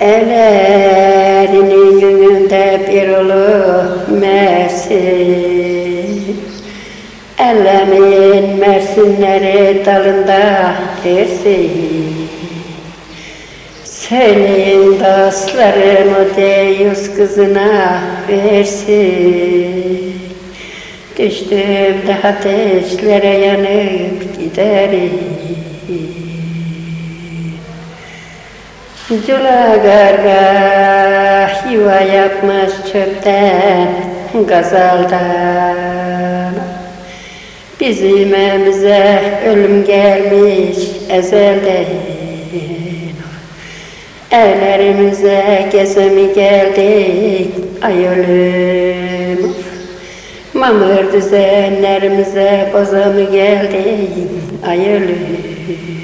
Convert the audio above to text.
Ellerinin önünde bir ulu Mersin, ellemin Mersinleri dalında dersin. Söyleyin dostlarım o Deyus kızına versin. Düştüğümde ateşlere yanıp giderim. Cula garga yuva yapmış çöpten, gazaldan. Bizim evimize ölüm gelmiş ezelden. Evlerimize geze mi geldik ay ölüm? Mamır düzenlerimize boza mı geldik ay ölüm?